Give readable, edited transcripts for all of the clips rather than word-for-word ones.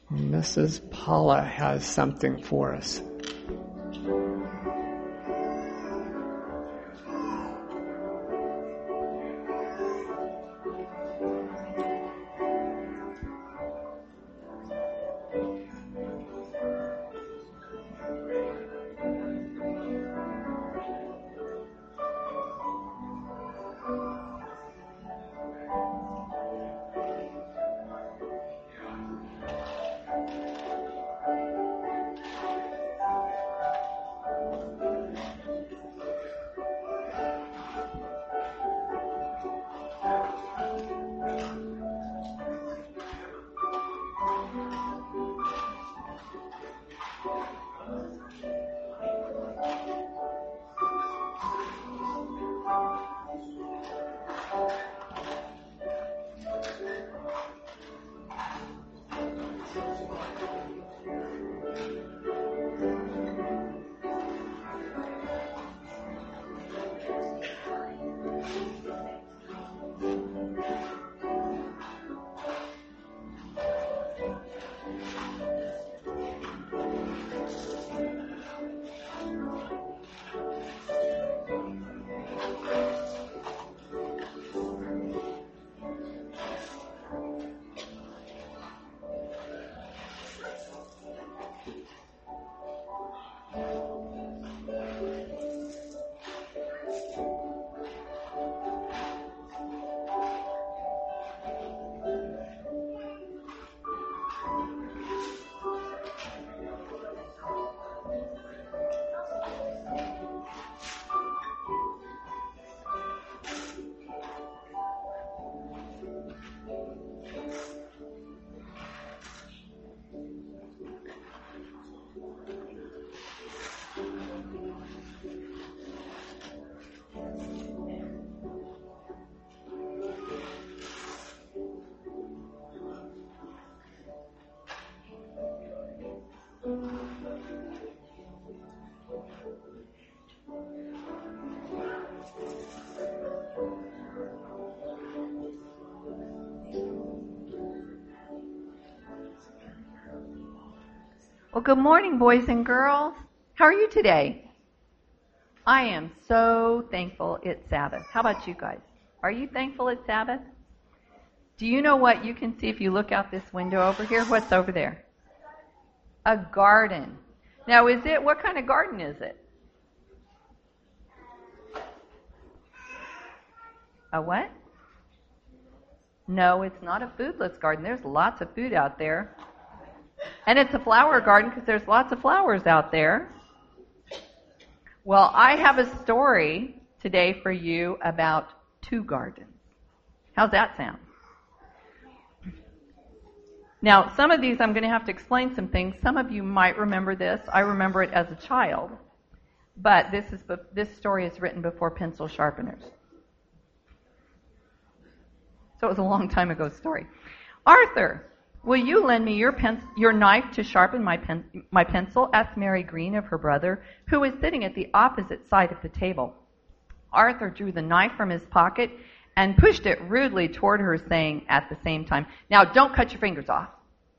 Mrs. Paula has something for us. Well, good morning, boys and girls. How are you today? I am so thankful it's Sabbath. How about you guys? Are you thankful it's Sabbath? Do you know what you can see if you look out this window over here? What's over there? A garden. Now, what kind of garden is it? A what? No, it's not a foodless garden. There's lots of food out there. And it's a flower garden because there's lots of flowers out there. Well, I have a story today for you about two gardens. How's that sound? Now, some of these I'm going to have to explain some things. Some of you might remember this. I remember it as a child. But this story is written before pencil sharpeners. So it was a long time ago story. Arthur, will you lend me your knife to sharpen my pencil? Asked Mary Green of her brother, who was sitting at the opposite side of the table. Arthur drew the knife from his pocket and pushed it rudely toward her, saying at the same time, "Now don't cut your fingers off."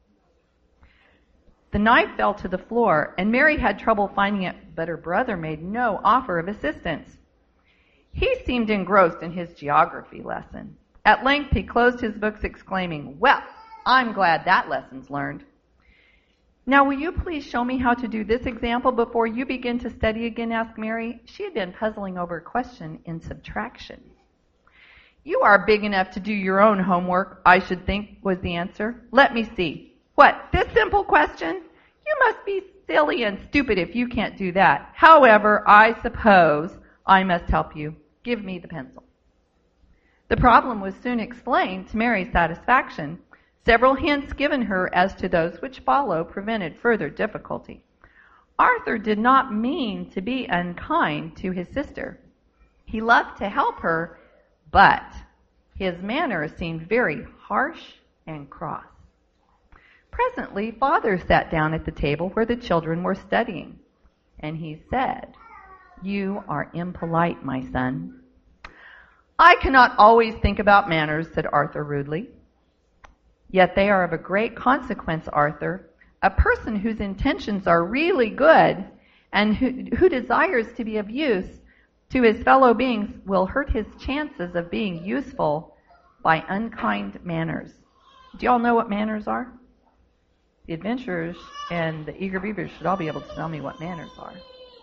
The knife fell to the floor, and Mary had trouble finding it, but her brother made no offer of assistance. He seemed engrossed in his geography lesson. At length he closed his books, exclaiming, "Well, I'm glad that lesson's learned. Now, will you please show me how to do this example before you begin to study again?" asked Mary. She had been puzzling over a question in subtraction. "You are big enough to do your own homework, I should think," was the answer. "Let me see. What, this simple question? You must be silly and stupid if you can't do that. However, I suppose I must help you. Give me the pencil." The problem was soon explained to Mary's satisfaction. Several hints given her as to those which follow prevented further difficulty. Arthur did not mean to be unkind to his sister. He loved to help her, but his manner seemed very harsh and cross. Presently, Father sat down at the table where the children were studying, and he said, "You are impolite, my son." "I cannot always think about manners," said Arthur rudely. Yet they are of a great consequence, Arthur. A person whose intentions are really good and who desires to be of use to his fellow beings will hurt his chances of being useful by unkind manners. Do y'all know what manners are? The adventurers and the eager beavers should all be able to tell me what manners are.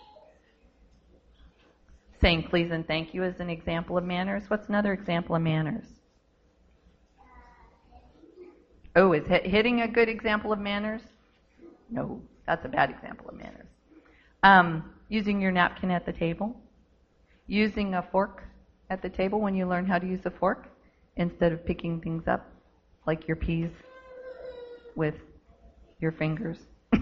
Saying please and thank you is an example of manners. What's another example of manners? Oh, is hitting a good example of manners? No, that's a bad example of manners. Using your napkin at the table. Using a fork at the table when you learn how to use a fork instead of picking things up like your peas with your fingers.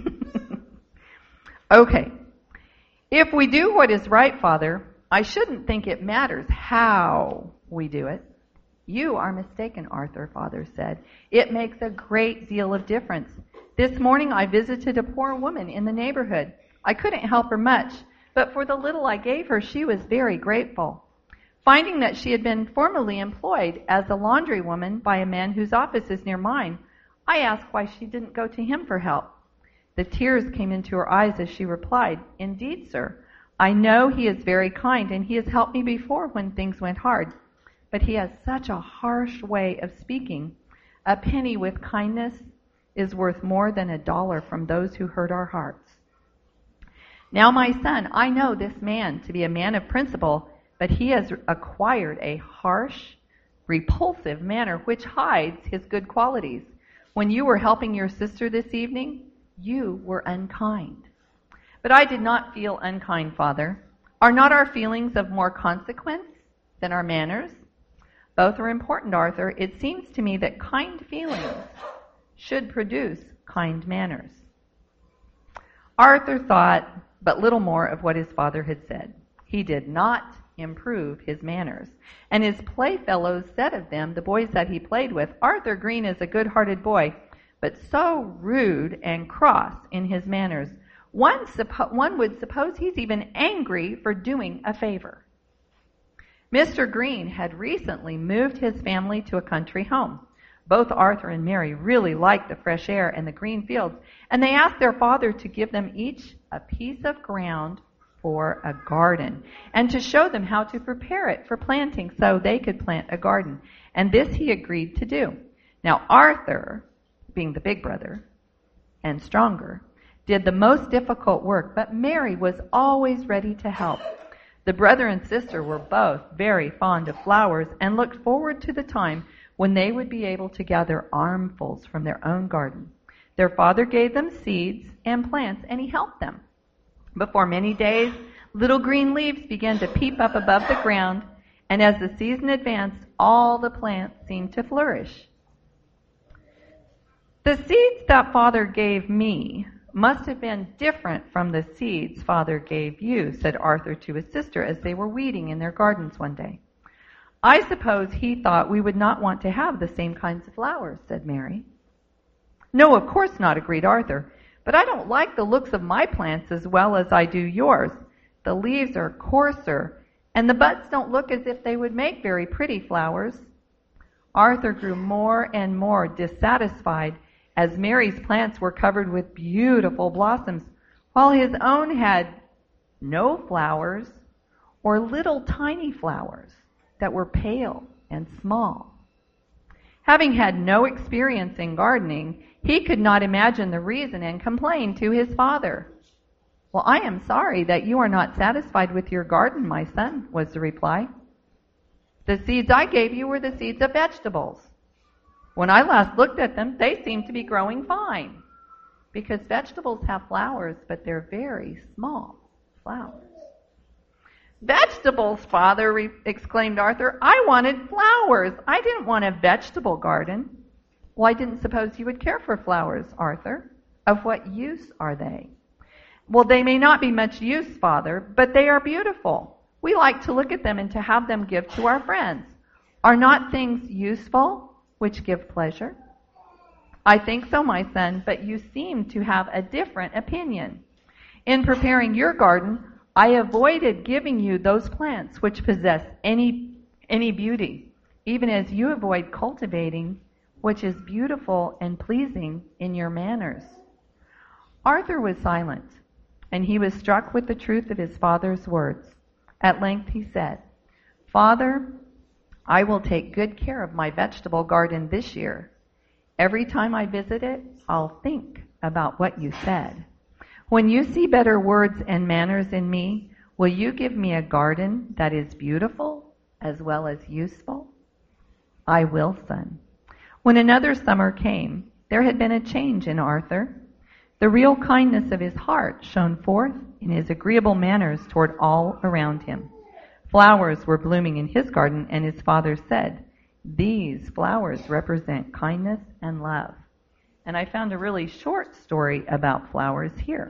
Okay. If we do what is right, Father, I shouldn't think it matters how we do it. You are mistaken, Arthur, Father said. It makes a great deal of difference. This morning I visited a poor woman in the neighborhood. I couldn't help her much, but for the little I gave her, she was very grateful. Finding that she had been formerly employed as a laundry woman by a man whose office is near mine, I asked why she didn't go to him for help. The tears came into her eyes as she replied, "Indeed, sir, I know he is very kind, and he has helped me before when things went hard. But he has such a harsh way of speaking. A penny with kindness is worth more than $1 from those who hurt our hearts. Now, my son, I know this man to be a man of principle, but he has acquired a harsh, repulsive manner which hides his good qualities. When you were helping your sister this evening, you were unkind." But I did not feel unkind, Father. Are not our feelings of more consequence than our manners? Both are important, Arthur. It seems to me that kind feelings should produce kind manners. Arthur thought but little more of what his father had said. He did not improve his manners. And his playfellows said of them, the boys that he played with, "Arthur Green is a good-hearted boy, but so rude and cross in his manners. One would suppose he's even angry for doing a favor." Mr. Green had recently moved his family to a country home. Both Arthur and Mary really liked the fresh air and the green fields, and they asked their father to give them each a piece of ground for a garden and to show them how to prepare it for planting so they could plant a garden. And this he agreed to do. Now Arthur, being the big brother and stronger, did the most difficult work, but Mary was always ready to help. The brother and sister were both very fond of flowers and looked forward to the time when they would be able to gather armfuls from their own garden. Their father gave them seeds and plants, and he helped them. Before many days, little green leaves began to peep up above the ground, and as the season advanced, all the plants seemed to flourish. "The seeds that Father gave me must have been different from the seeds Father gave you," said Arthur to his sister as they were weeding in their gardens one day. "I suppose he thought we would not want to have the same kinds of flowers," said Mary. "No, of course not," agreed Arthur. "But I don't like the looks of my plants as well as I do yours. The leaves are coarser, and the buds don't look as if they would make very pretty flowers." Arthur grew more and more dissatisfied as Mary's plants were covered with beautiful blossoms, while his own had no flowers or little tiny flowers that were pale and small. Having had no experience in gardening, he could not imagine the reason and complained to his father. "Well, I am sorry that you are not satisfied with your garden, my son," was the reply. "The seeds I gave you were the seeds of vegetables. When I last looked at them, they seemed to be growing fine, because vegetables have flowers, but they're very small flowers." "Vegetables, Father!" exclaimed Arthur. "I wanted flowers. I didn't want a vegetable garden." "Well, I didn't suppose you would care for flowers, Arthur. Of what use are they?" "Well, they may not be much use, Father, but they are beautiful. We like to look at them and to have them give to our friends. Are not things useful which give pleasure?" "I think so, my son, but you seem to have a different opinion. In preparing your garden, I avoided giving you those plants which possess any beauty, even as you avoid cultivating which is beautiful and pleasing in your manners." Arthur was silent, and he was struck with the truth of his father's words. At length he said, "Father, I will take good care of my vegetable garden this year. Every time I visit it, I'll think about what you said. When you see better words and manners in me, will you give me a garden that is beautiful as well as useful?" "I will, son." When another summer came, there had been a change in Arthur. The real kindness of his heart shone forth in his agreeable manners toward all around him. Flowers were blooming in his garden, and his father said, "These flowers represent kindness and love." And I found a really short story about flowers here.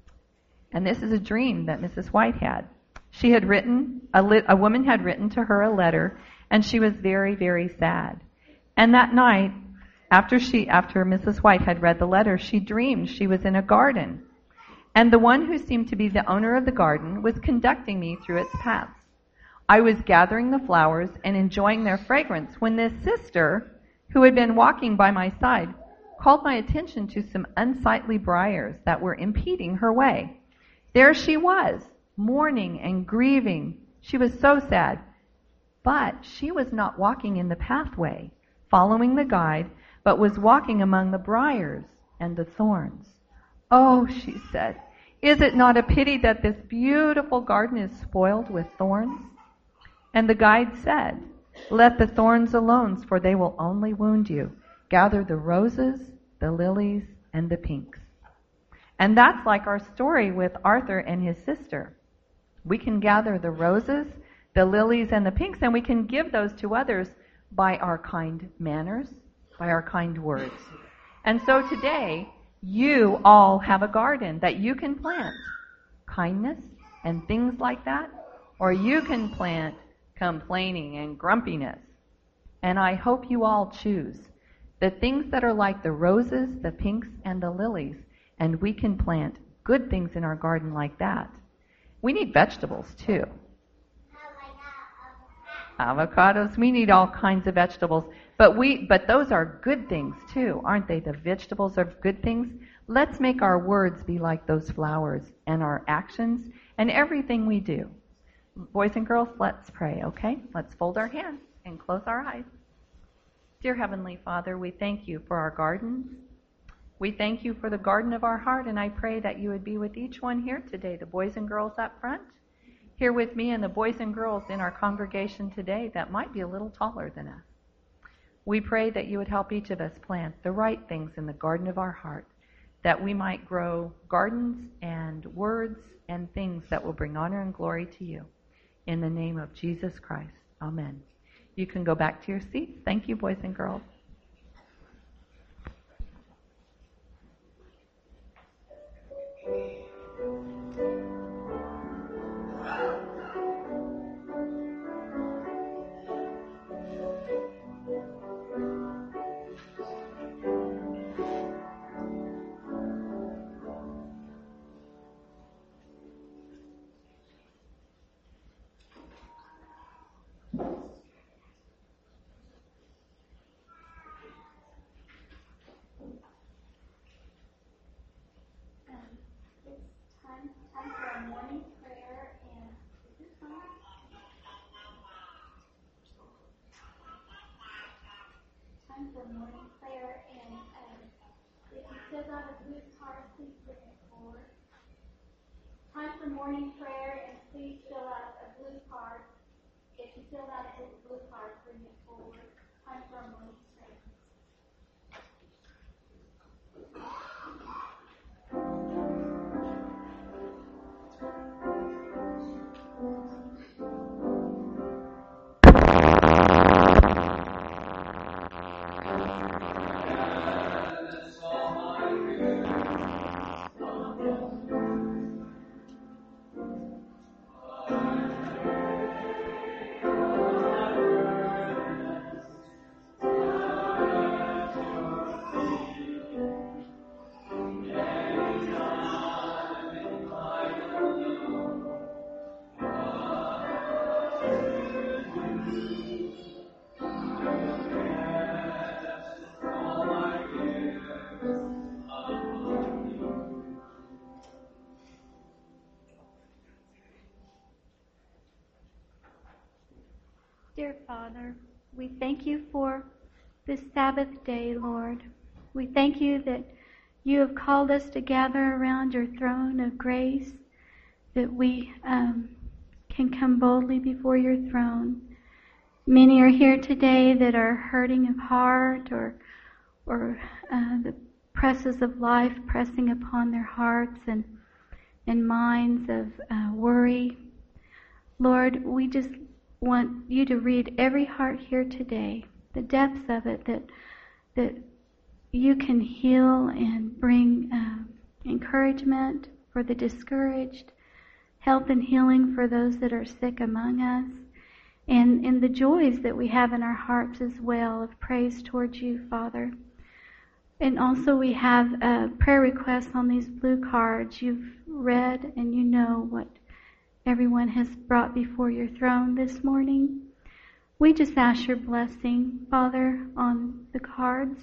And this is a dream that Mrs. White had. She had written, a woman had written to her a letter, and she was very, very sad. And that night, after Mrs. White had read the letter, she dreamed she was in a garden. And the one who seemed to be the owner of the garden was conducting me through its paths. I was gathering the flowers and enjoying their fragrance when this sister, who had been walking by my side, called my attention to some unsightly briars that were impeding her way. There she was, mourning and grieving. She was so sad. But she was not walking in the pathway, following the guide, but was walking among the briars and the thorns. "Oh," she said, "is it not a pity that this beautiful garden is spoiled with thorns?" And the guide said, "Let the thorns alone, for they will only wound you. Gather the roses, the lilies, and the pinks." And that's like our story with Arthur and his sister. We can gather the roses, the lilies, and the pinks, and we can give those to others by our kind manners, by our kind words. And so today, you all have a garden that you can plant kindness and things like that, or you can plant complaining and grumpiness. And I hope you all choose the things that are like the roses, the pinks, and the lilies, and we can plant good things in our garden like that. We need vegetables too. Avocados, we need all kinds of vegetables, but those are good things too, aren't they? The vegetables are good things. Let's make our words be like those flowers, and our actions and everything we do. Boys and girls, let's pray, okay? Let's fold our hands and close our eyes. Dear Heavenly Father, we thank you for our gardens. We thank you for the garden of our heart, and I pray that you would be with each one here today, the boys and girls up front, here with me, and the boys and girls in our congregation today that might be a little taller than us. We pray that you would help each of us plant the right things in the garden of our heart, that we might grow gardens and words and things that will bring honor and glory to you. In the name of Jesus Christ, amen. You can go back to your seats. Thank you, boys and girls. Time for morning prayer, and please fill out a blue card. If you filled out a blue card, bring it forward. Time for morning prayer. Dear Father, we thank you for this Sabbath day, Lord. We thank you that you have called us to gather around your throne of grace, that we can come boldly before your throne. Many are here today that are hurting of heart or the presses of life pressing upon their hearts and minds of worry. Lord, we just want you to read every heart here today, the depths of it, that you can heal and bring encouragement for the discouraged, health and healing for those that are sick among us, and in the joys that we have in our hearts as well of praise towards you, Father. And also we have prayer requests on these blue cards. You've read and you know what everyone has brought before your throne this morning. We just ask your blessing, Father, on the cards.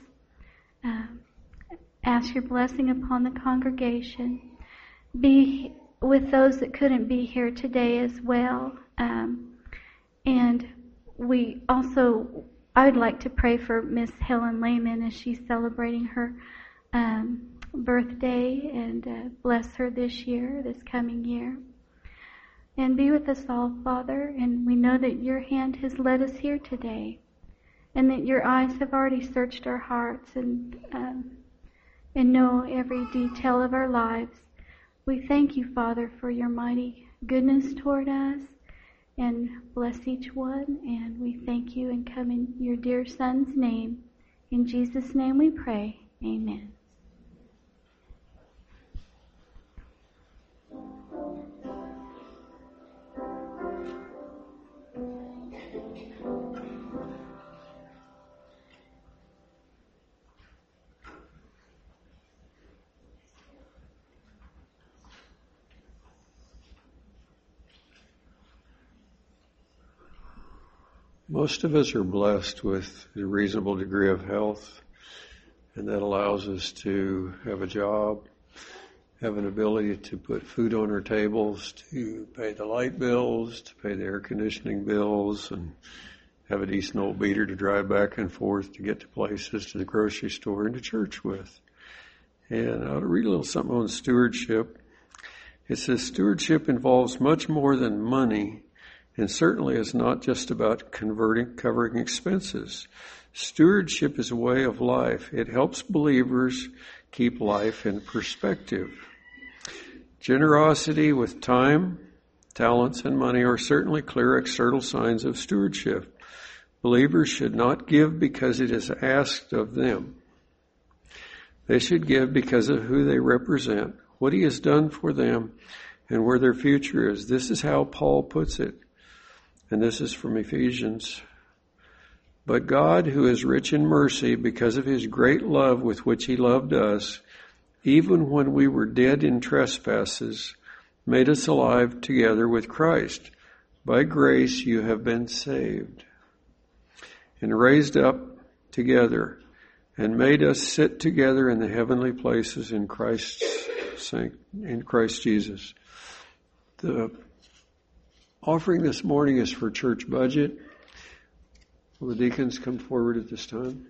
Ask your blessing upon the congregation. Be with those that couldn't be here today as well. And we also, I would like to pray for Miss Helen Lehman as she's celebrating her birthday, and bless her this coming year. And be with us all, Father, and we know that your hand has led us here today, and that your eyes have already searched our hearts and know every detail of our lives. We thank you, Father, for your mighty goodness toward us, and bless each one, and we thank you and come in your dear Son's name. In Jesus' name we pray. Amen. Most of us are blessed with a reasonable degree of health, and that allows us to have a job, have an ability to put food on our tables, to pay the light bills, to pay the air conditioning bills, and have a decent old beater to drive back and forth to get to places, to the grocery store and to church with. And I want to read a little something on stewardship. It says, stewardship involves much more than money, and certainly is not just about covering expenses. Stewardship is a way of life. It helps believers keep life in perspective. Generosity with time, talents, and money are certainly clear external signs of stewardship. Believers should not give because it is asked of them. They should give because of who they represent, what he has done for them, and where their future is. This is how Paul puts it. And this is from Ephesians. But God, who is rich in mercy, because of his great love with which he loved us, even when we were dead in trespasses, made us alive together with Christ. By grace you have been saved, and raised up together, and made us sit together in the heavenly places in Christ Jesus. The offering this morning is for church budget. Will the deacons come forward at this time?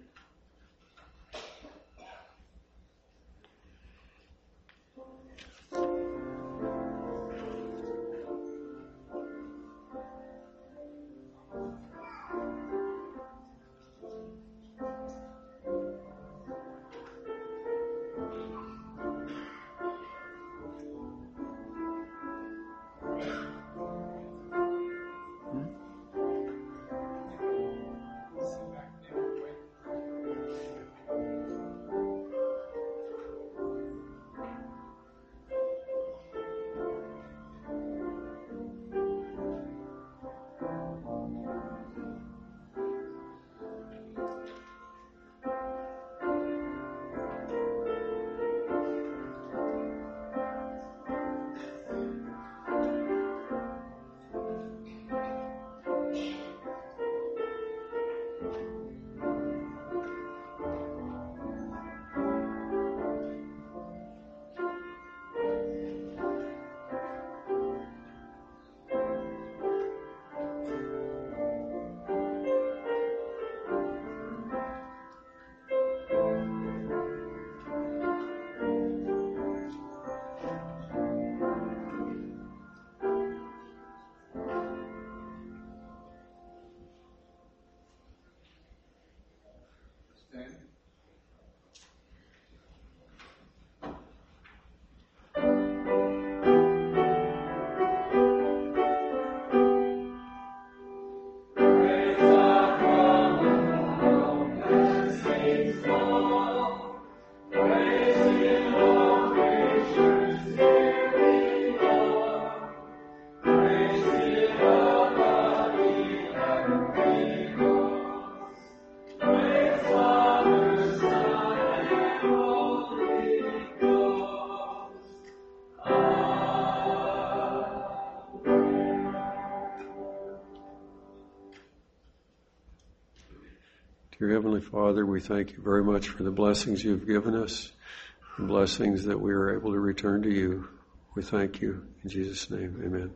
Dear Heavenly Father, we thank you very much for the blessings you've given us, the blessings that we are able to return to you. We thank you. In Jesus' name, amen.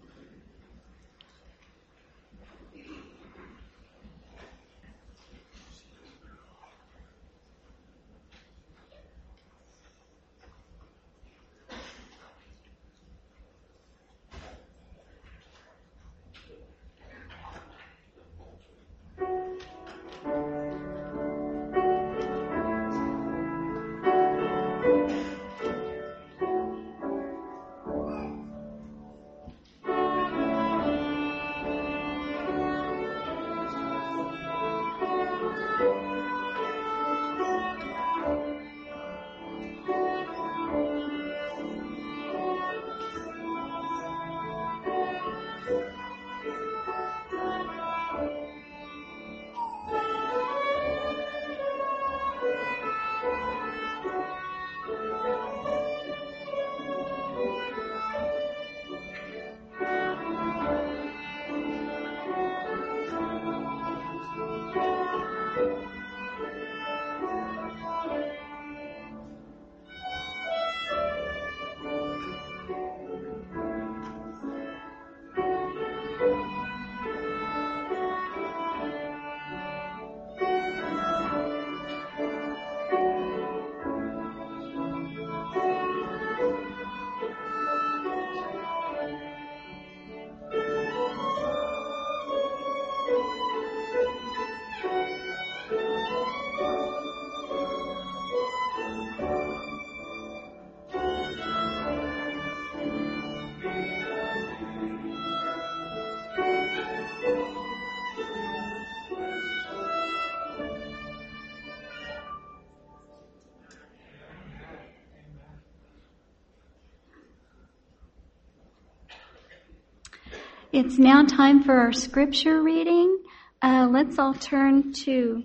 It's now time for our scripture reading. Let's all turn to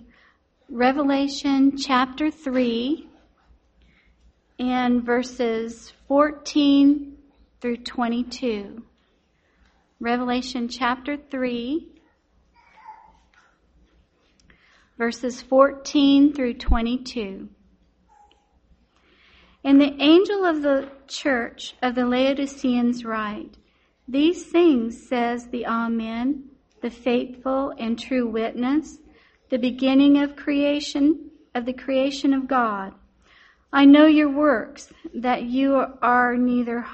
Revelation chapter 3 and verses 14 through 22. Revelation chapter 3, verses 14 through 22. And the angel of the church of the Laodiceans write, "These things says the Amen, the faithful and true witness, the beginning of creation, of the creation of God. I know your works, that you are neither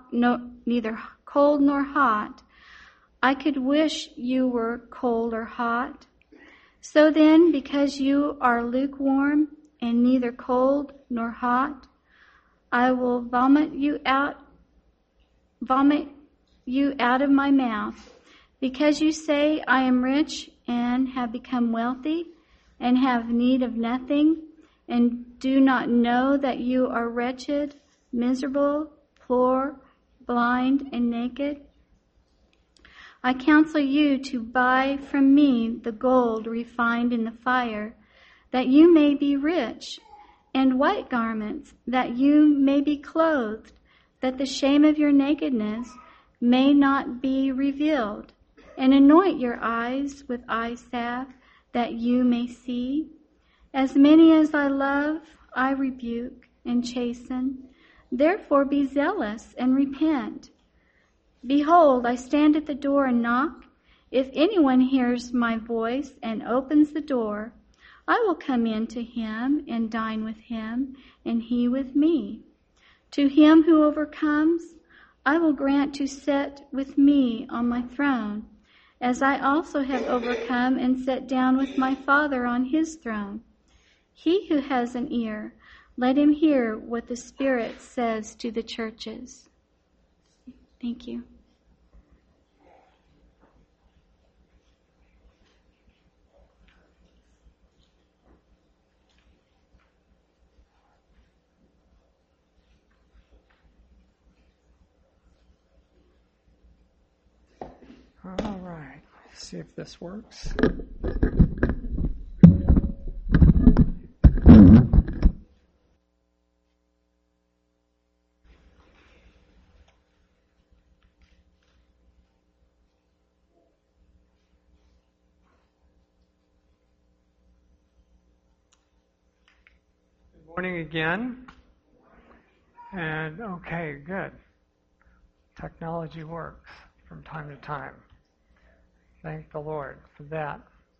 cold nor hot. I could wish you were cold or hot. So then, because you are lukewarm and neither cold nor hot, I will vomit you out of my mouth. Because you say, I am rich and have become wealthy and have need of nothing, and do not know that you are wretched, miserable, poor, blind, and naked. I counsel you to buy from me the gold refined in the fire, that you may be rich, and white garments, that you may be clothed, that the shame of your nakedness may not be revealed, and anoint your eyes with eye salve, that you may see. As many as I love, I rebuke and chasten. Therefore be zealous and repent. Behold, I stand at the door and knock. If anyone hears my voice and opens the door, I will come in to him and dine with him, and he with me. To him who overcomes, I will grant to sit with me on my throne, as I also have overcome and sat down with my Father on his throne. He who has an ear, let him hear what the Spirit says to the churches." Thank you. All right. See if this works. Morning again. And okay, good. Technology works from time to time. Thank the Lord for that.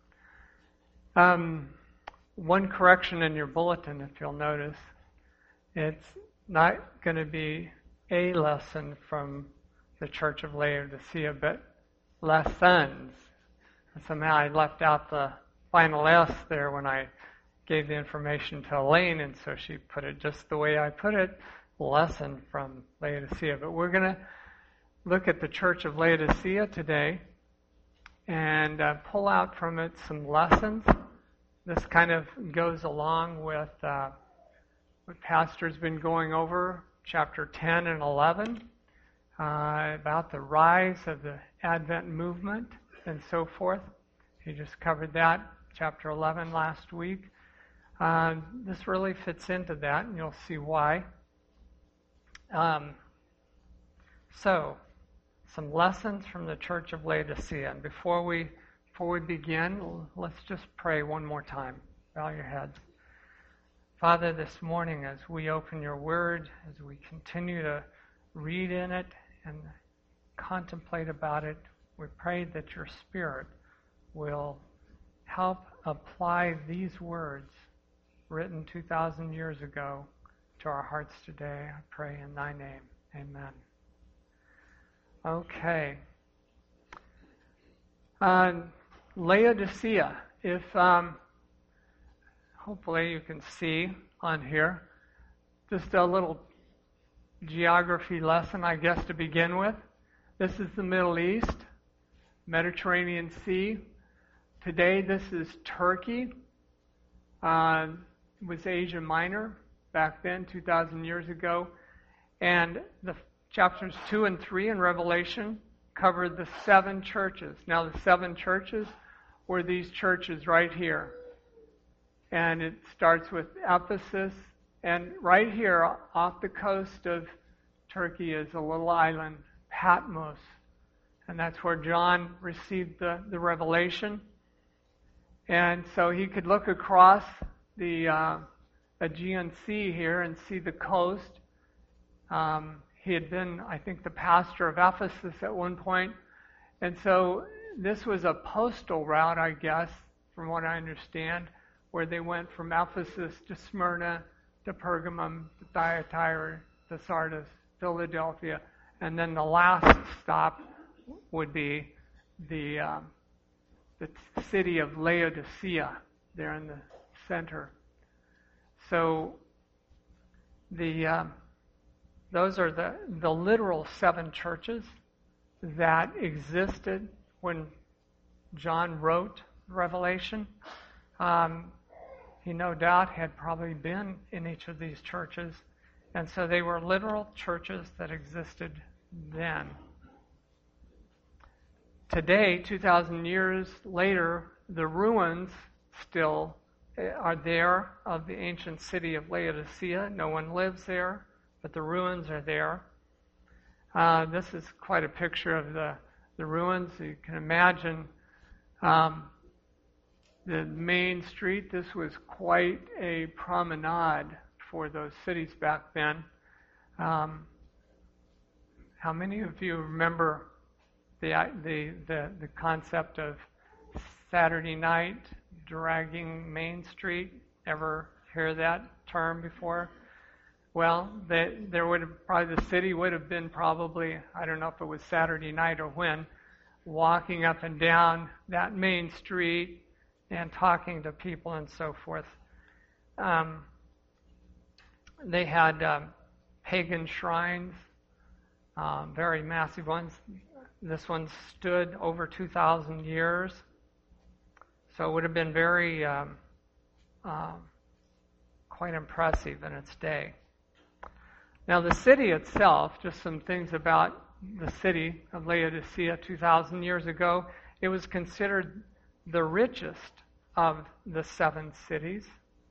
One correction in your bulletin, if you'll notice, it's not going to be a lesson from the Church of Laodicea, but lessons. Somehow I left out the final S there when I gave the information to Elaine, and so she put it just the way I put it, lesson from Laodicea. But we're going to look at the Church of Laodicea today and pull out from it some lessons. This kind of goes along with what Pastor's been going over, chapter 10 and 11, about the rise of the Advent movement and so forth. He just covered that, chapter 11 last week. This really fits into that, and you'll see why. So, some lessons from the Church of Laodicea. And before we begin, let's just pray one more time. Bow your heads. Father, this morning as we open your word, as we continue to read in it and contemplate about it, we pray that your Spirit will help apply these words written 2,000 years ago to our hearts today. I pray in thy name. Amen. Okay. Laodicea. If hopefully you can see on here, just a little geography lesson, I guess, to begin with. This is the Middle East, Mediterranean Sea. Today, this is Turkey. It was Asia Minor back then, 2,000 years ago. And the chapters 2 and 3 in Revelation covered the 7 churches. Now, the 7 churches were these churches right here. And it starts with Ephesus. And right here, off the coast of Turkey, is a little island, Patmos. And that's where John received the revelation. And so he could look across the Aegean Sea here and see the coast. He had been, I think, the pastor of Ephesus at one point. And so this was a postal route, I guess, from what I understand, where they went from Ephesus to Smyrna, to Pergamum, to Thyatira, to Sardis, Philadelphia. And then the last stop would be the city of Laodicea, there in the center. So those are the literal 7 churches that existed when John wrote Revelation. He no doubt had probably been in each of these churches, and so they were literal churches that existed then. Today, 2,000 years later, the ruins still are there of the ancient city of Laodicea. No one lives there, but the ruins are there. This is quite a picture of the ruins. You can imagine the main street. This was quite a promenade for those cities back then. How many of you remember the concept of Saturday night dragging Main Street? Ever hear that term before? Well, the city would have been probably, I don't know if it was Saturday night or when, walking up and down that main street and talking to people and so forth. They had pagan shrines, very massive ones. This one stood over 2,000 years. So it would have been very, quite impressive in its day. Now the city itself, just some things about the city of Laodicea 2,000 years ago. It was considered the richest of the 7 cities.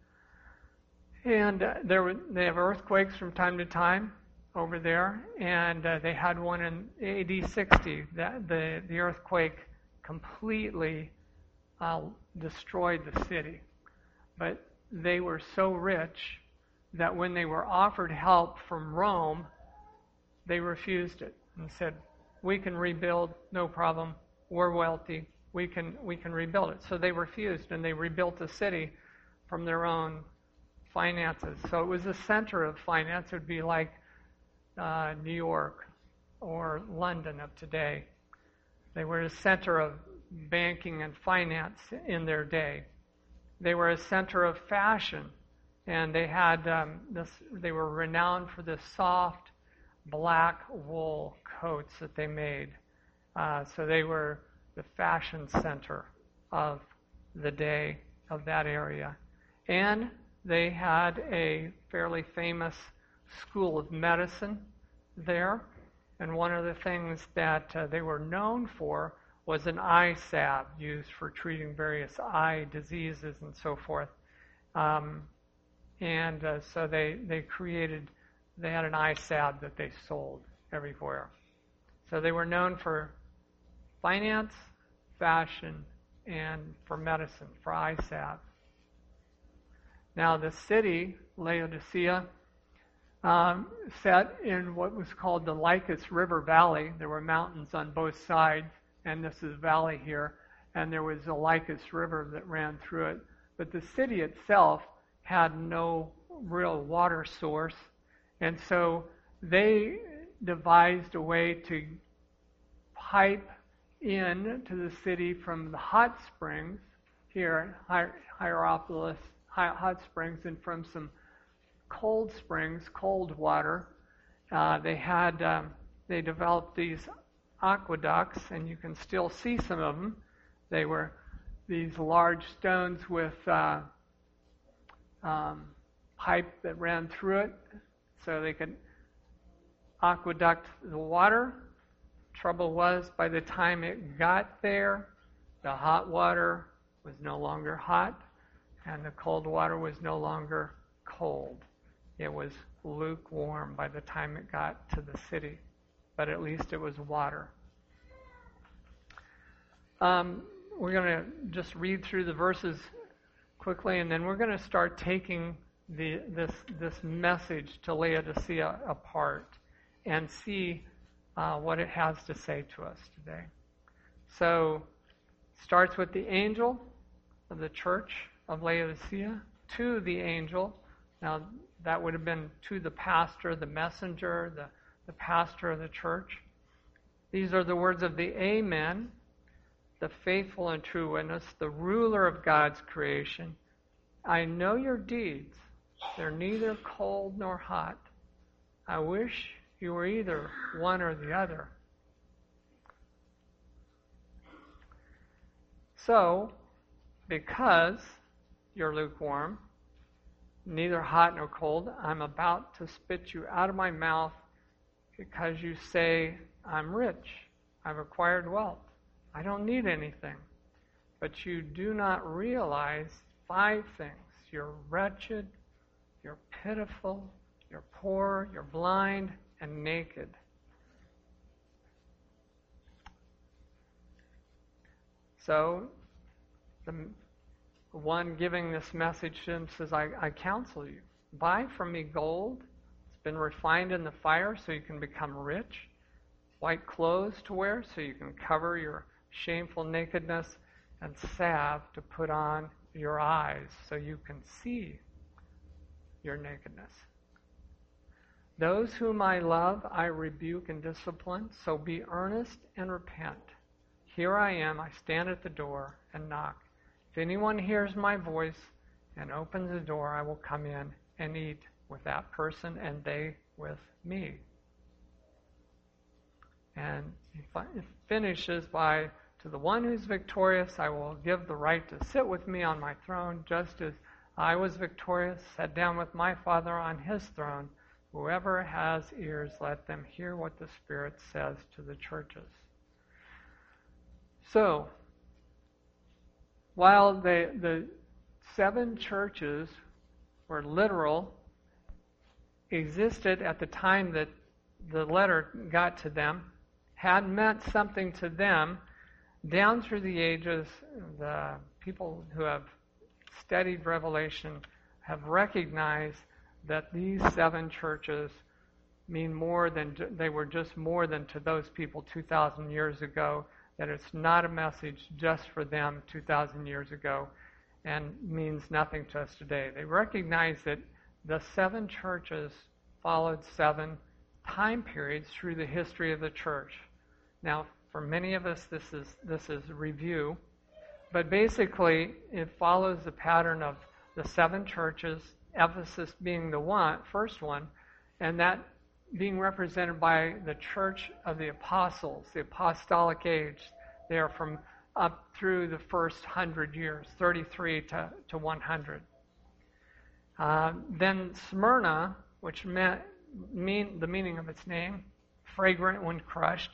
And they have earthquakes from time to time over there, and they had one in AD 60. The earthquake completely destroyed the city. But they were so rich that when they were offered help from Rome, they refused it and said, "We can rebuild, no problem. We're wealthy. We can rebuild it." So they refused, and they rebuilt the city from their own finances. So it was a center of finance. It would be like New York or London of today. They were a center of banking and finance in their day. They were a center of fashion, and they had they were renowned for the soft black wool coats that they made. So they were the fashion center of the day of that area. And they had a fairly famous school of medicine there. And one of the things that they were known for was an eye salve used for treating various eye diseases and so forth. So they had an eye salve that they sold everywhere. So they were known for finance, fashion, and for medicine, for eye salve. Now the city, Laodicea, set in what was called the Lycus River Valley. There were mountains on both sides, and this is a valley here, and there was a Lycus River that ran through it. But the city itself had no real water source, and so they devised a way to pipe in to the city from the hot springs here, Hierapolis hot springs, and from some cold springs, cold water. They developed these aqueducts, and you can still see some of them. They were these large stones with pipe that ran through it, so they could aqueduct the water. Trouble was, by the time it got there, the hot water was no longer hot, and the cold water was no longer cold. It was lukewarm by the time it got to the city, but at least it was water. We're going to just read through the verses quickly, and then we're going to start taking this message to Laodicea apart and see what it has to say to us today. So, starts with the angel of the church of Laodicea, to the angel. Now, that would have been to the pastor, the messenger, the pastor of the church. These are the words of the Amen, the faithful and true witness, the ruler of God's creation. I know your deeds. They're neither cold nor hot. I wish you were either one or the other. So, because you're lukewarm, neither hot nor cold, I'm about to spit you out of my mouth because you say, I'm rich, I've acquired wealth, I don't need anything. But you do not realize 5 things. You're wretched, you're pitiful, you're poor, you're blind, and naked. So, the one giving this message to him says, I counsel you, buy from me gold. It's been refined in the fire so you can become rich. White clothes to wear so you can cover your shameful nakedness, and salve to put on your eyes so you can see your nakedness. Those whom I love, I rebuke and discipline, so be earnest and repent. Here I am, I stand at the door and knock. If anyone hears my voice and opens the door, I will come in and eat with that person and they with me. And he finishes by, to the one who's victorious, I will give the right to sit with me on my throne, just as I was victorious, sat down with my Father on his throne. Whoever has ears, let them hear what the Spirit says to the churches. So, while the 7 churches were literal, existed at the time that the letter got to them, had meant something to them, down through the ages, the people who have studied Revelation have recognized that these 7 churches mean more than, they were just more than to those people 2,000 years ago, that it's not a message just for them 2,000 years ago and means nothing to us today. They recognize that the 7 churches followed 7 time periods through the history of the church. Now, for many of us, this is a review, but basically it follows the pattern of the 7 churches, Ephesus being the first one, and that being represented by the church of the apostles, the apostolic age. They are from up through the first 100 years, 33 to 100. Then Smyrna, which the meaning of its name, fragrant when crushed,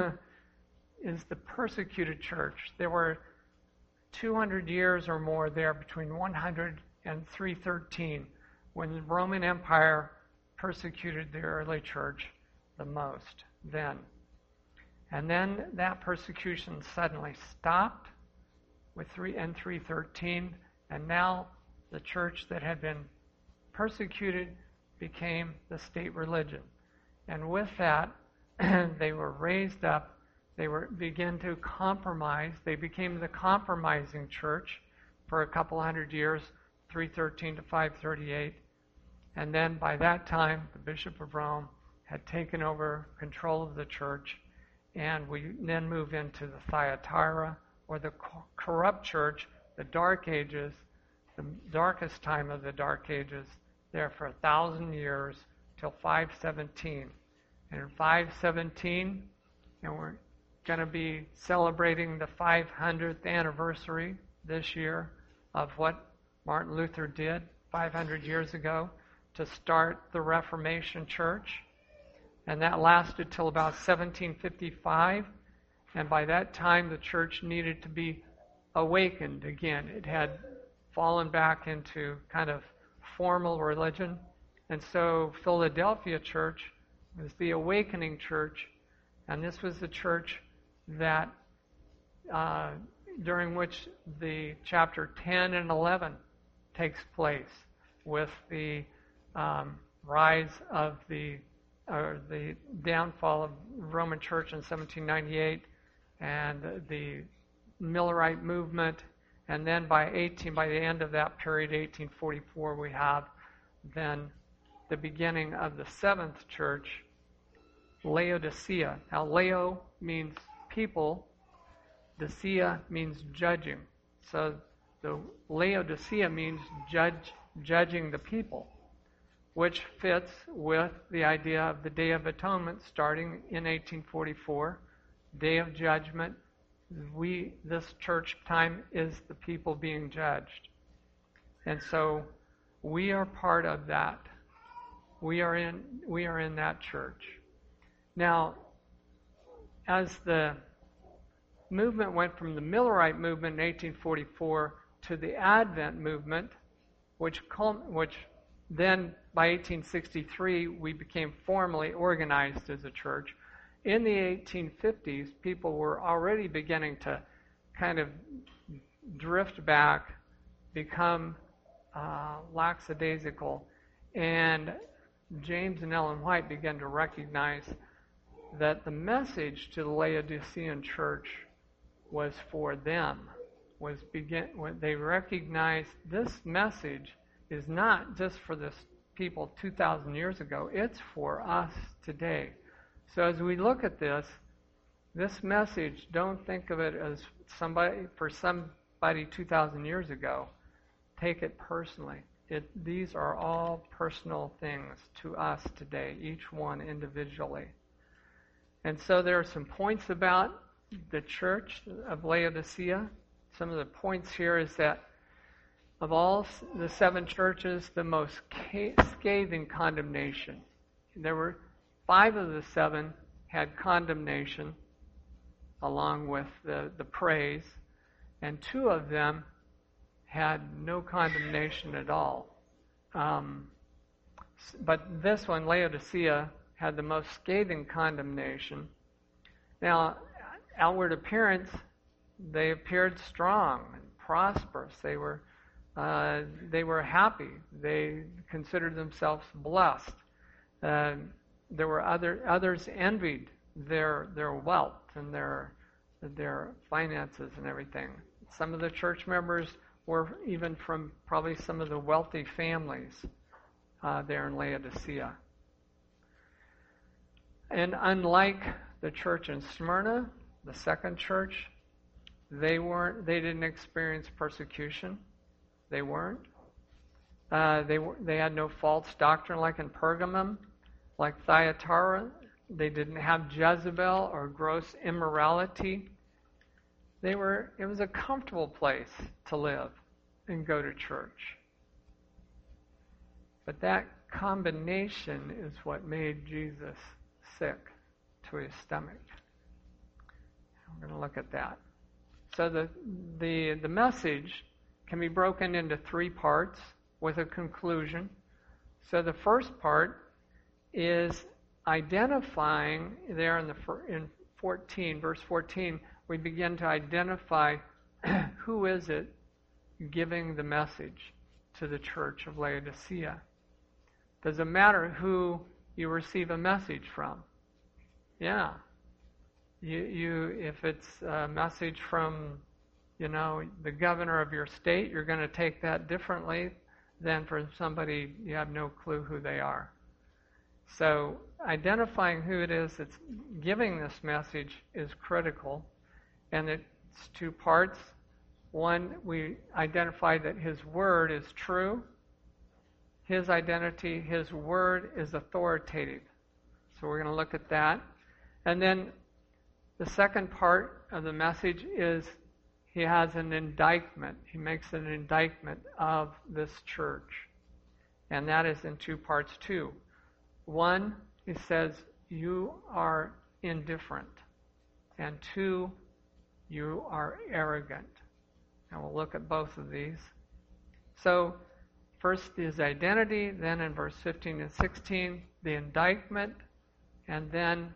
is the persecuted church. There were 200 years or more there between 100 and 313 when the Roman Empire persecuted the early church the most then. And then that persecution suddenly stopped with 313, and now the church that had been persecuted became the state religion. And with that, they were raised up. They began to compromise. They became the compromising church for a couple hundred years, 313 to 538. And then by that time, the Bishop of Rome had taken over control of the church, and we then move into the Thyatira, or the corrupt church, the Dark Ages, the darkest time of the Dark Ages, there for 1,000 years till 517. And in 517, and we're going to be celebrating the 500th anniversary this year of what Martin Luther did 500 years ago to start the Reformation Church. And that lasted till about 1755. And by that time, the church needed to be awakened again. It had fallen back into kind of formal religion. And so Philadelphia Church was the awakening church. And this was the church that during which the chapter 10 and 11 takes place, with the rise of the downfall of Roman Church in 1798 and the Millerite movement. And then by the end of that period, 1844, we have then the beginning of the 7th church, Laodicea. Now, Lao means people, Dicea means judging. So the Laodicea means judging the people, which fits with the idea of the Day of Atonement starting in 1844, Day of Judgment. This church time is the people being judged. And so we are part of that. We are in that church. Now, as the movement went from the Millerite movement in 1844 to the Advent movement, which then by 1863 we became formally organized as a church. In the 1850s, people were already beginning to kind of drift back, become lackadaisical, and James and Ellen White began to recognize that the message to the Laodicean church was for them. They recognized this message is not just for this people 2,000 years ago, it's for us today. So as we look at this message, don't think of it as somebody 2,000 years ago. Take it personally. These are all personal things to us today, each one individually. And so there are some points about the church of Laodicea. Some of the points here is that of all the 7 churches, the most scathing condemnation. There were 5 of the 7 had condemnation along with the praise, and 2 of them had no condemnation at all. But this one, Laodicea, had the most scathing condemnation. Now, outward appearance, they appeared strong and prosperous. They were They were happy. They considered themselves blessed. There were others envied their wealth and their finances and everything. Some of the church members were even from probably some of the wealthy families there in Laodicea. And unlike the church in Smyrna, the second church, they didn't experience persecution. They weren't. They had no false doctrine like in Pergamum, like Thyatira. They didn't have Jezebel or gross immorality. It was a comfortable place to live and go to church. But that combination is what made Jesus sick to his stomach. We're going to look at that. So the message can be broken into three parts with a conclusion. So the first part is identifying there in 14, verse 14, we begin to identify who is it giving the message to the church of Laodicea. Does it matter who you receive a message from? Yeah. If it's a message from, the governor of your state, you're going to take that differently than from somebody you have no clue who they are. So identifying who it is that's giving this message is critical, and it's two parts. One, we identify that his word is true. His identity, his word is authoritative. So we're going to look at that. And then the second part of the message is he has an indictment. He makes an indictment of this church. And that is in two parts too. One, he says, you are indifferent. And two, you are arrogant. And we'll look at both of these. So, first is identity, then in verse 15 and 16, the indictment, and then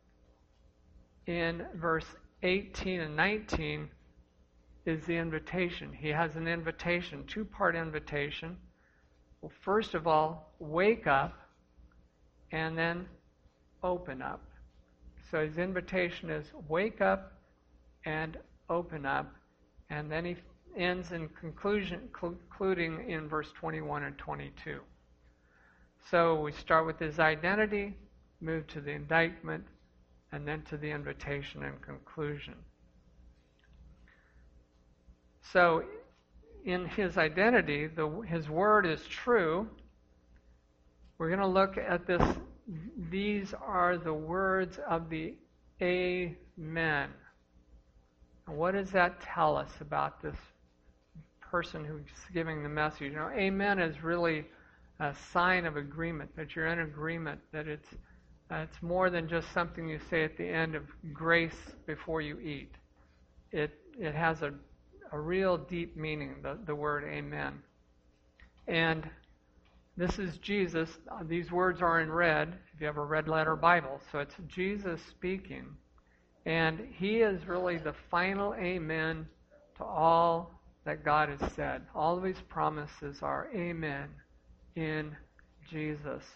in verse 18 and 19 is the invitation. He has an invitation, two-part invitation. Well, first of all, wake up, and then open up. So his invitation is wake up and open up, and then he ends in concluding in verse 21 and 22. So we start with his identity, move to the indictment, and then to the invitation and conclusion. So in his identity, his word is true. We're going to look at this. These are the words of the Amen. And what does that tell us about this person who's giving the message? Amen is really a sign of agreement, that you're in agreement, that it's more than just something you say at the end of grace before you eat. It has a real deep meaning, the word amen. And this is Jesus. These words are in red, if you have a red letter Bible. So it's Jesus speaking. And he is really the final amen to all that God has said. All of his promises are amen in Jesus.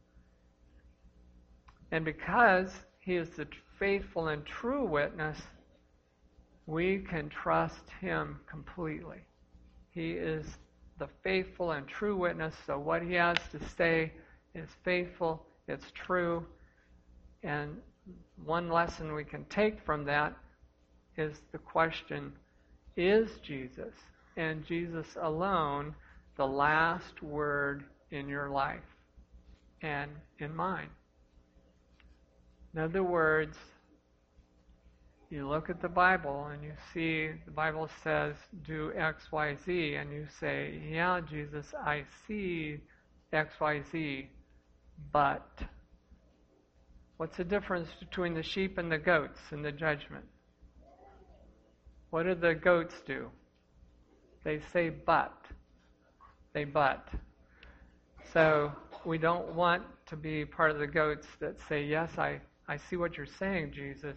And because he is the faithful and true witness, we can trust him completely. He is the faithful and true witness, so what he has to say is faithful, it's true. And one lesson we can take from that is the question, is Jesus and Jesus alone the last word in your life and in mine? In other words, you look at the Bible and you see the Bible says do X, Y, Z, and you say, yeah, Jesus, I see X, Y, Z, but what's the difference between the sheep and the goats in the judgment? What do the goats do? They say but. They but. So we don't want to be part of the goats that say, yes, I see what you're saying, Jesus,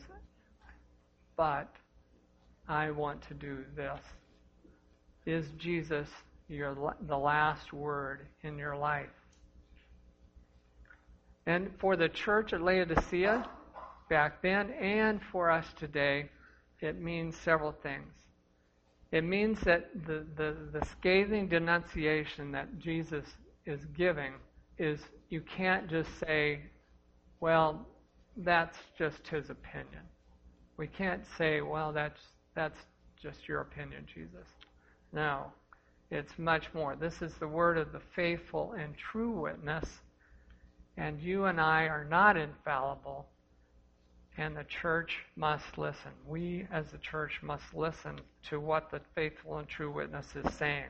but I want to do this. Is Jesus the last word in your life. And for the church at Laodicea, back then, and for us today, it means several things. It means that the scathing denunciation that Jesus is giving is, you can't just say, well, that's just his opinion. We can't say, well, that's just your opinion, Jesus. No, it's much more. This is the word of the faithful and true witness, and you and I are not infallible, and the church must listen. We, as the church, must listen to what the faithful and true witness is saying.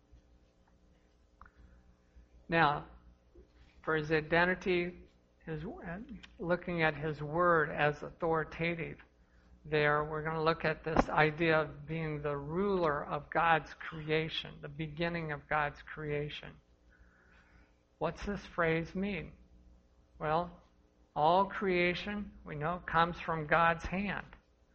Now, for his identity, looking at his word as authoritative, there we're going to look at this idea of being the ruler of God's creation, the beginning of God's creation. What's this phrase mean? Well, all creation, we know, comes from God's hand.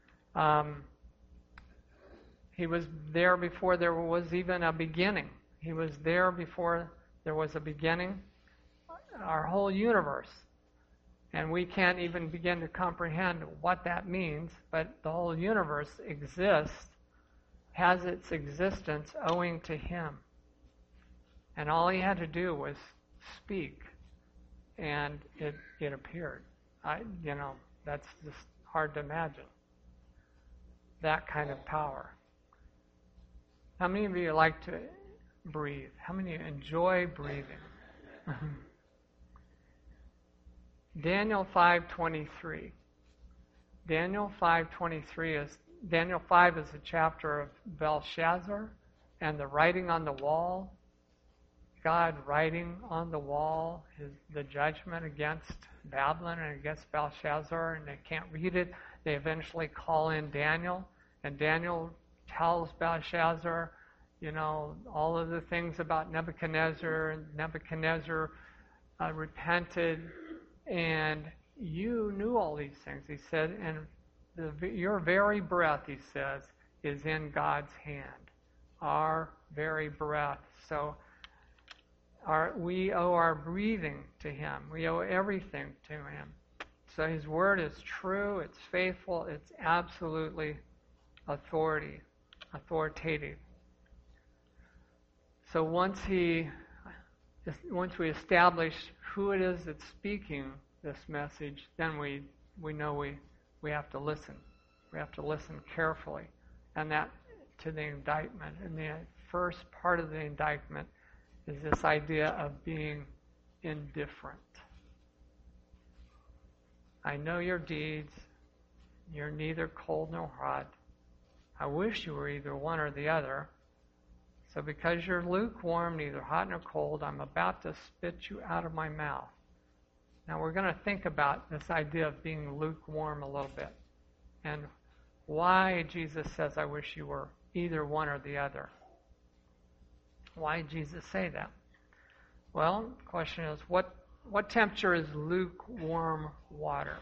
He was there before there was even a beginning. He was there before there was a beginning. Our whole universe. And we can't even begin to comprehend what that means, but the whole universe exists, has its existence owing to him. And all he had to do was speak, and it appeared. That's just hard to imagine. That kind of power. How many of you like to breathe? How many of you enjoy breathing? Daniel 5:23. Daniel 5:23 is Daniel 5 is a chapter of Belshazzar and the writing on the wall. God writing on the wall the judgment against Babylon and against Belshazzar, and they can't read it. They eventually call in Daniel, and Daniel tells Belshazzar, all of the things about Nebuchadnezzar, and Nebuchadnezzar repented. And you knew all these things, he said, and your very breath, he says, is in God's hand. Our very breath. So we owe our breathing to him. We owe everything to him. So his word is true, it's faithful, it's absolutely authoritative. So once we establish who it is that's speaking this message, then we know we have to listen. We have to listen carefully. And that to the indictment. And the first part of the indictment is this idea of being indifferent. I know your deeds. You're neither cold nor hot. I wish you were either one or the other. So because you're lukewarm, neither hot nor cold, I'm about to spit you out of my mouth. Now we're going to think about this idea of being lukewarm a little bit. And why Jesus says, I wish you were either one or the other. Why did Jesus say that? Well, the question is, what temperature is lukewarm water?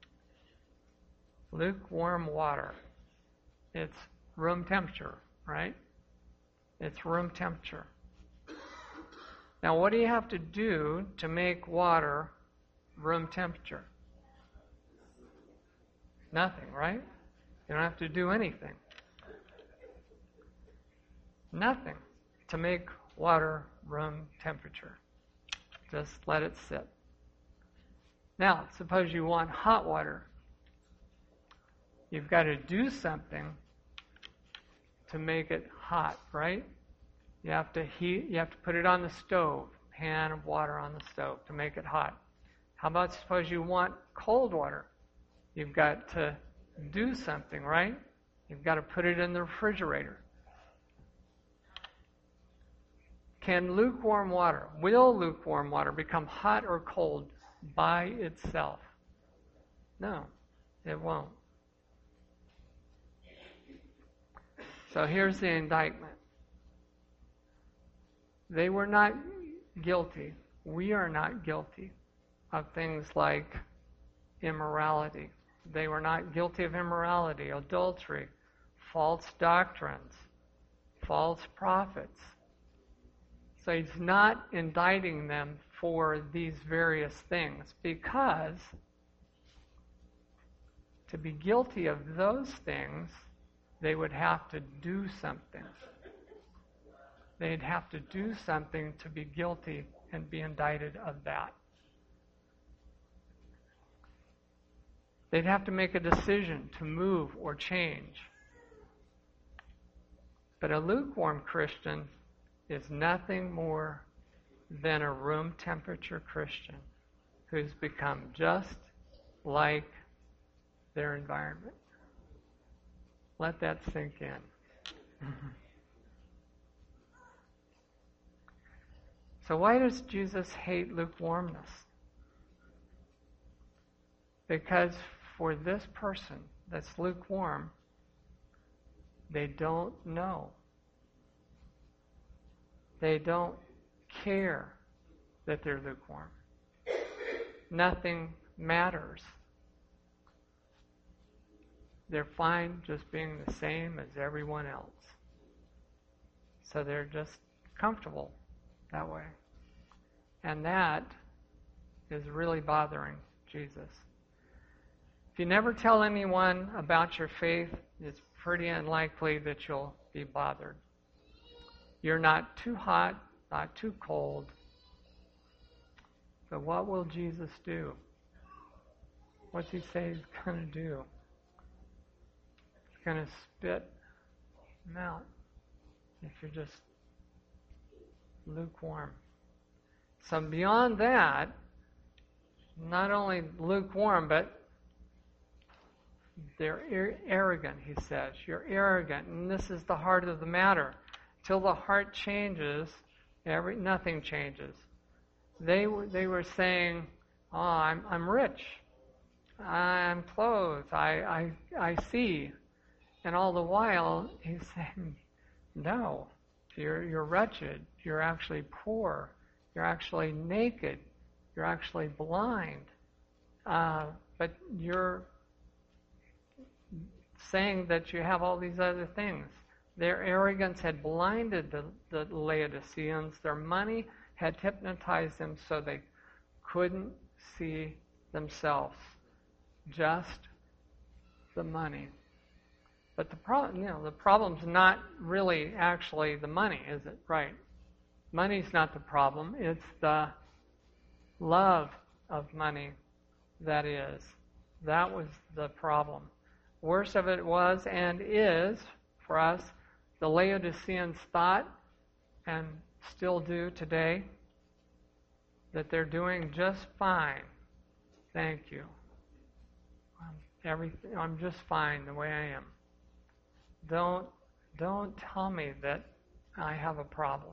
Lukewarm water. It's room temperature, right? It's room temperature. Now, what do you have to do to make water room temperature? Nothing, right? You don't have to do anything. Nothing to make water room temperature. Just let it sit. Now, suppose you want hot water. You've got to do something to make it hot, right? You have to put it on the stove, pan of water on the stove to make it hot. How about suppose you want cold water? You've got to do something, right? You've got to put it in the refrigerator. Will lukewarm water become hot or cold by itself? No, it won't. So here's the indictment. They were not guilty. We are not guilty of things like immorality. They were not guilty of immorality, adultery, false doctrines, false prophets, So he's not indicting them for these various things, because to be guilty of those things, they would have to do something. They'd have to do something to be guilty and be indicted of that. They'd have to make a decision to move or change. But a lukewarm Christian is nothing more than a room temperature Christian who's become just like their environment. Let that sink in. So why does Jesus hate lukewarmness? Because for this person that's lukewarm, they don't know. They don't care that they're lukewarm. Nothing matters. They're fine just being the same as everyone else. So they're just comfortable that way. And that is really bothering Jesus. If you never tell anyone about your faith, it's pretty unlikely that you'll be bothered. You're not too hot, not too cold. But what will Jesus do? What's he say he's going to do? He's going to spit them out if you're just lukewarm. So beyond that, not only lukewarm, but they're arrogant, he says. You're arrogant, and this is the heart of the matter. Till the heart changes, nothing changes. They were saying, "Oh, I'm rich, I'm clothed, I see," and all the while he's saying, "No, you're wretched. You're actually poor. You're actually naked. You're actually blind. But you're saying that you have all these other things." Their arrogance had blinded the Laodiceans. Their money had hypnotized them so they couldn't see themselves. Just the money. But the problem's not really actually the money, is it? Right. Money's not the problem. It's the love of money that is. That was the problem. Worst of it was and is, for us, the Laodiceans thought, and still do today, that they're doing just fine. Thank you. I'm just fine the way I am. Don't tell me that I have a problem.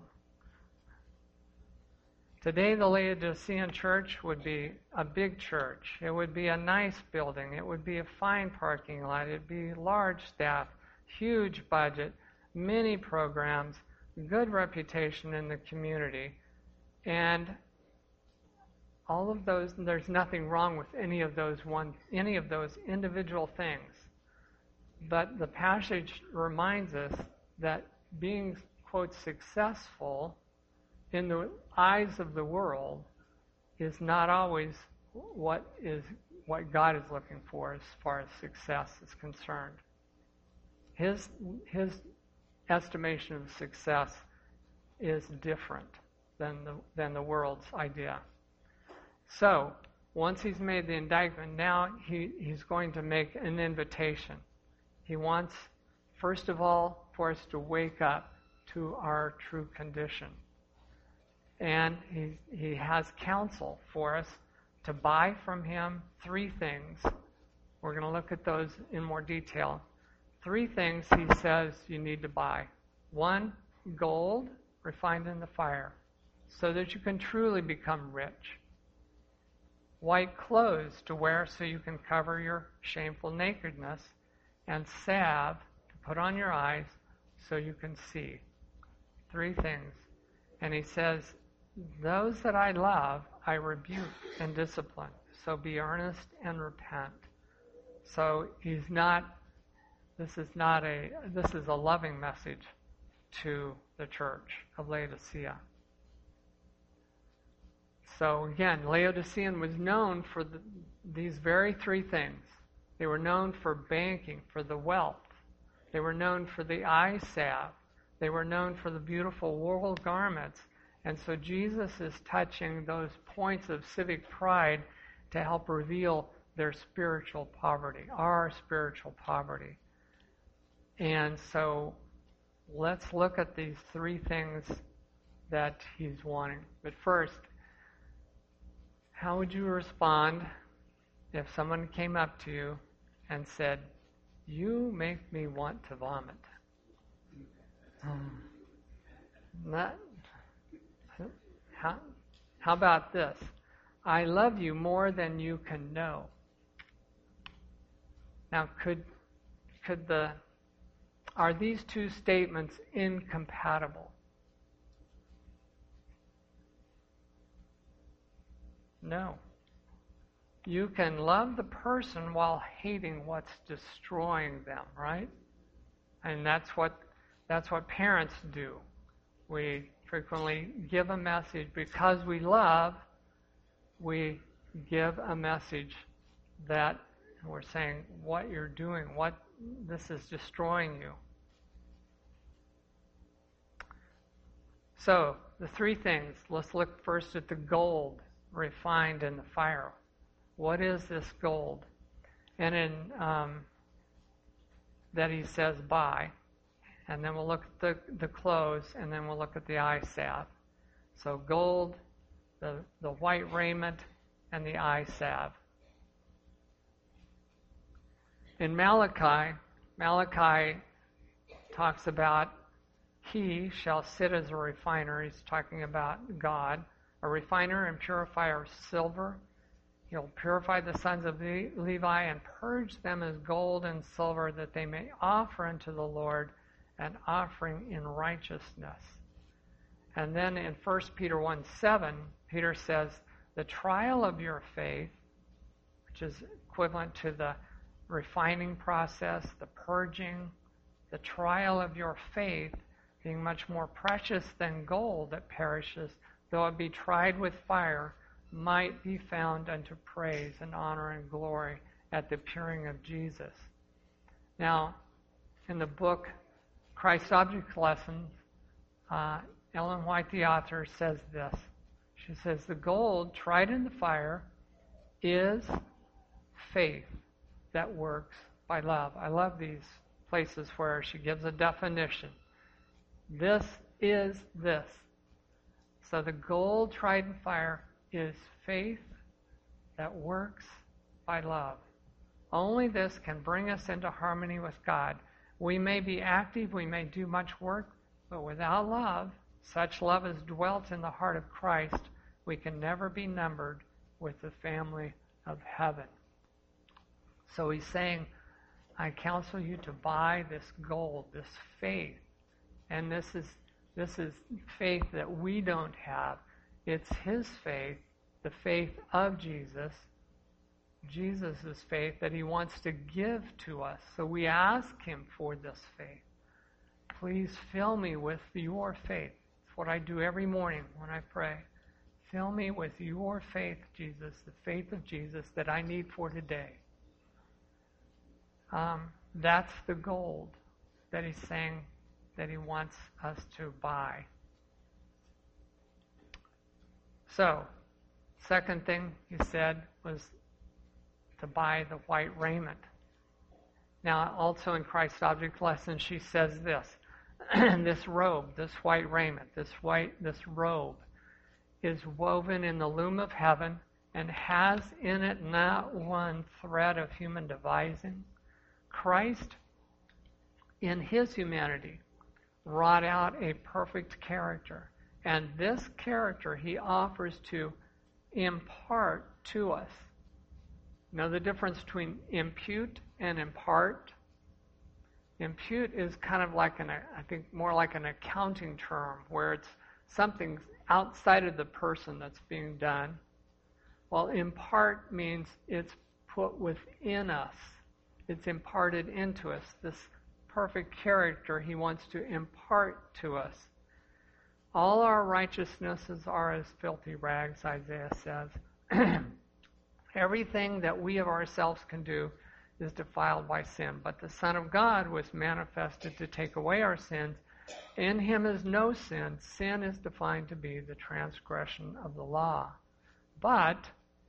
Today, the Laodicean church would be a big church. It would be a nice building. It would be a fine parking lot. It would be large staff, huge budget, many programs, good reputation in the community. And all of those, there's nothing wrong with any of those individual things. But the passage reminds us that being, quote, successful in the eyes of the world is not always what God is looking for as far as success is concerned. His estimation of success is different than the world's idea. So, once he's made the indictment, now he's going to make an invitation. He wants, first of all, for us to wake up to our true condition. And he has counsel for us to buy from him 3 things. We're going to look at those in more detail. 3 things he says you need to buy. 1, gold refined in the fire, so that you can truly become rich. White clothes to wear so you can cover your shameful nakedness, and salve to put on your eyes so you can see. 3 things. And he says, those that I love, I rebuke and discipline. So be earnest and repent. So this is a loving message to the church of Laodicea. So again, Laodicean was known for these very three things. They were known for banking, for the wealth. They were known for the eye salve. They were known for the beautiful wool garments. And so Jesus is touching those points of civic pride to help reveal their spiritual poverty, our spiritual poverty. And so let's look at these three things that he's wanting. But first, how would you respond if someone came up to you and said, "You make me want to vomit"? How about this? "I love you more than you can know." Now, are these two statements incompatible? No. You can love the person while hating what's destroying them, right? And that's what parents do. We frequently give a message because we love. We give a message that we're saying what you're doing, what this is destroying you. So the three things. Let's look first at the gold refined in the fire. What is this gold? And in that he says buy, and then we'll look at the clothes, and then we'll look at the eye salve. So gold, the white raiment, and the eye salve. In Malachi talks about he shall sit as a refiner. He's talking about God, a refiner and purifier of silver. He'll purify the sons of Levi and purge them as gold and silver, that they may offer unto the Lord an offering in righteousness. And then in 1 Peter 1:7, Peter says, the trial of your faith, which is equivalent to the refining process, the purging, the trial of your faith, being much more precious than gold that perishes, though it be tried with fire, might be found unto praise and honor and glory at the appearing of Jesus. Now, in the book Christ Object Lessons, Ellen White, the author, says this. She says, the gold tried in the fire is faith that works by love. I love these places where she gives a definition. This is this. So the gold tried in fire is faith that works by love. Only this can bring us into harmony with God. We may be active, we may do much work, but without love, such love as dwelt in the heart of Christ, we can never be numbered with the family of heaven. So he's saying, I counsel you to buy this gold, this faith. And this is faith that we don't have. It's his faith, the faith of Jesus, Jesus' faith that he wants to give to us. So we ask him for this faith. Please fill me with your faith. It's what I do every morning when I pray. Fill me with your faith, Jesus, the faith of Jesus that I need for today. That's the gold that he's saying that he wants us to buy. So, second thing he said was to buy the white raiment. Now, also in Christ's Object Lesson, she says this, this robe, this white raiment, this robe is woven in the loom of heaven and has in it not one thread of human devising. Christ, in his humanity, wrought out a perfect character. And this character he offers to impart to us. Now the difference between impute and impart. Impute is kind of like I think more like an accounting term where it's something outside of the person that's being done. While impart means it's put within us. It's imparted into us. This perfect character he wants to impart to us. All our righteousnesses are as filthy rags, Isaiah says. Everything that we of ourselves can do is defiled by sin. But the Son of God was manifested to take away our sins. In him is no sin. Sin is defined to be the transgression of the law. But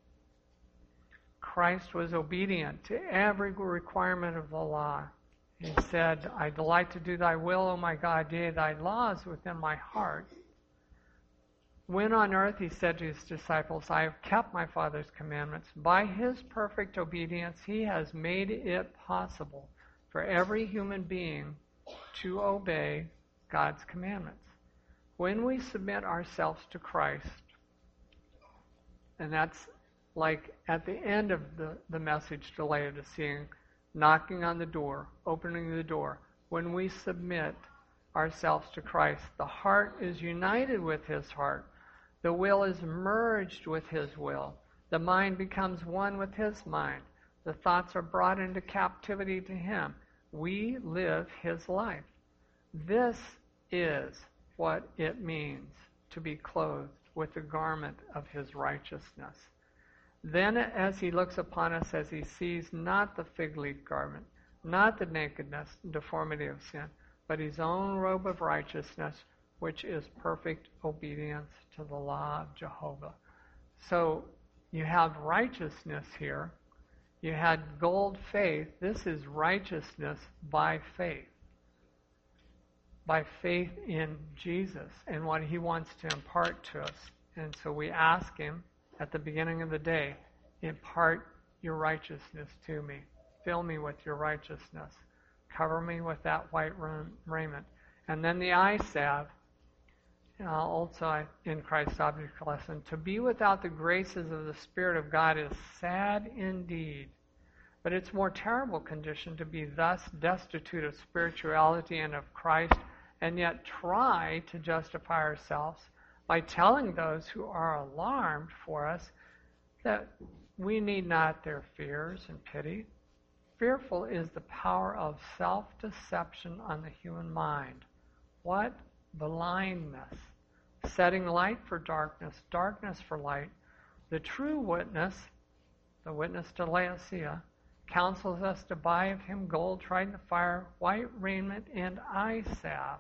Christ was obedient to every requirement of the law. He said, I delight to do thy will, O my God, yea, thy law is within my heart. When on earth, he said to his disciples, I have kept my Father's commandments. By his perfect obedience, he has made it possible for every human being to obey God's commandments. When we submit ourselves to Christ, and that's like at the end of the message to Laodicean, knocking on the door, opening the door. When we submit ourselves to Christ, the heart is united with his heart. The will is merged with his will. The mind becomes one with his mind. The thoughts are brought into captivity to him. We live his life. This is what it means to be clothed with the garment of his righteousness. Then as he looks upon us, as he sees not the fig leaf garment, not the nakedness and deformity of sin, but his own robe of righteousness, which is perfect obedience to the law of Jehovah. So you have righteousness here. You had gold faith. This is righteousness by faith. By faith in Jesus and what he wants to impart to us. And so we ask him at the beginning of the day, impart your righteousness to me. Fill me with your righteousness. Cover me with that white raiment. And then the eye salve, also in Christ's object lesson, to be without the graces of the Spirit of God is sad indeed. But it's more terrible condition to be thus destitute of spirituality and of Christ, and yet try to justify ourselves by telling those who are alarmed for us that we need not their fears and pity. Fearful is the power of self-deception on the human mind. What blindness! Setting light for darkness, darkness for light. The true witness, the witness to Laodicea, counsels us to buy of him gold tried in the fire, white raiment, and eye salve.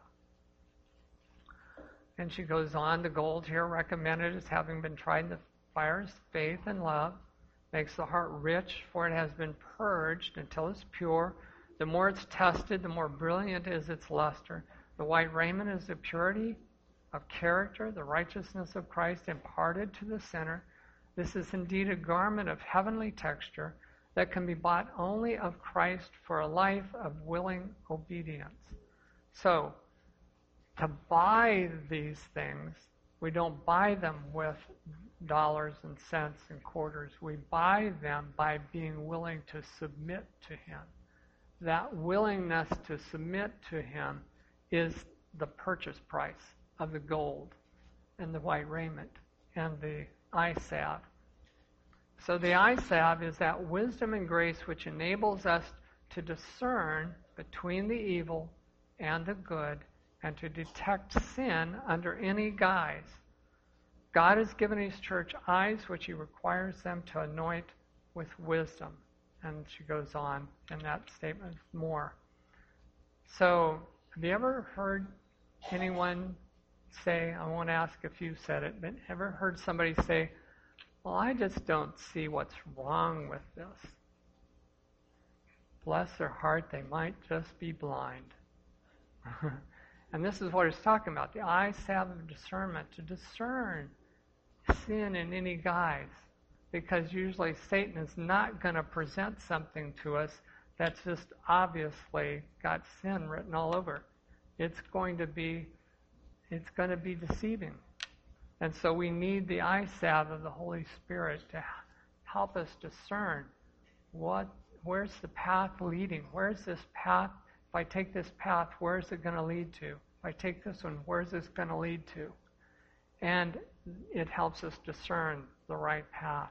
And she goes on, the gold here recommended as having been tried in the fires, faith and love, makes the heart rich, for it has been purged until it's pure. The more it's tested, the more brilliant is its luster. The white raiment is the purity of character, the righteousness of Christ imparted to the sinner. This is indeed a garment of heavenly texture that can be bought only of Christ for a life of willing obedience. So, to buy these things, we don't buy them with dollars and cents and quarters. We buy them by being willing to submit to him. That willingness to submit to him is the purchase price of the gold and the white raiment and the eye salve. So the eye salve is that wisdom and grace which enables us to discern between the evil and the good and to detect sin under any guise. God has given his church eyes which he requires them to anoint with wisdom. And she goes on in that statement more. So, have you ever heard anyone say, I won't ask if you said it, but ever heard somebody say, well, I just don't see what's wrong with this. Bless their heart, they might just be blind. And this is what it's talking about, the eye salve of discernment, to discern sin in any guise. Because usually Satan is not going to present something to us that's just obviously got sin written all over. It's going to be deceiving. And so we need the eye salve of the Holy Spirit to help us discern where's the path leading? Where's this path? If I take this path, where's it going to lead to? If I take this one, where's this going to lead to? And it helps us discern the right path.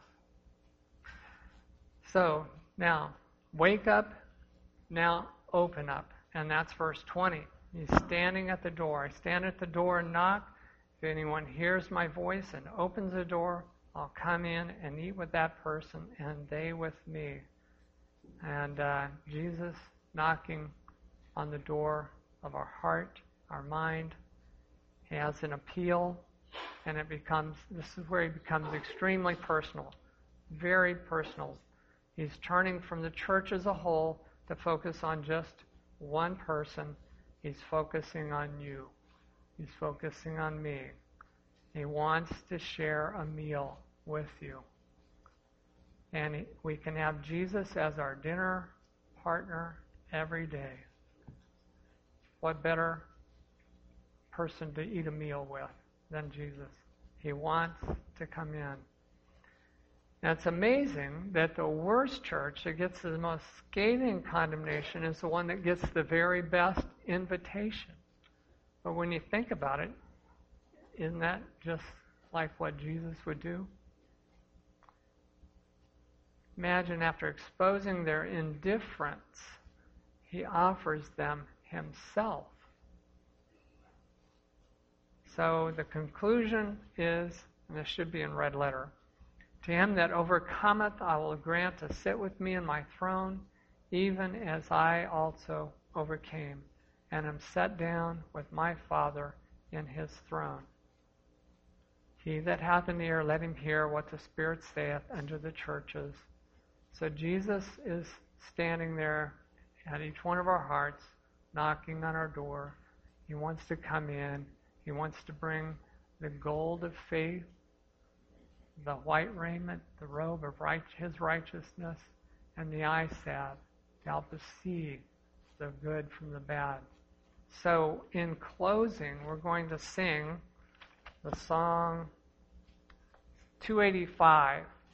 So, now, wake up, now open up. And that's verse 20. He's standing at the door. I stand at the door and knock. anyone hears my voice and opens the door, I'll come in and eat with that person and they with me. And Jesus knocking on the door of our heart, our mind. He has an appeal, and this is where he becomes extremely personal, very personal. He's turning from the church as a whole to focus on just one person. He's focusing on you. He's focusing on me. He wants to share a meal with you. And we can have Jesus as our dinner partner every day. What better person to eat a meal with than Jesus? He wants to come in. Now it's amazing that the worst church that gets the most scathing condemnation is the one that gets the very best invitation. But when you think about it, isn't that just like what Jesus would do? Imagine after exposing their indifference, he offers them himself. So the conclusion is, and this should be in red letter, to him that overcometh I will grant to sit with me in my throne, even as I also overcame, and am set down with my Father in his throne. He that hath an ear, let him hear what the Spirit saith unto the churches. So Jesus is standing there at each one of our hearts, knocking on our door. He wants to come in. He wants to bring the gold of faith, the white raiment, the robe of his righteousness, and the eye salve to help us see the good from the bad. So in closing, we're going to sing the song 285.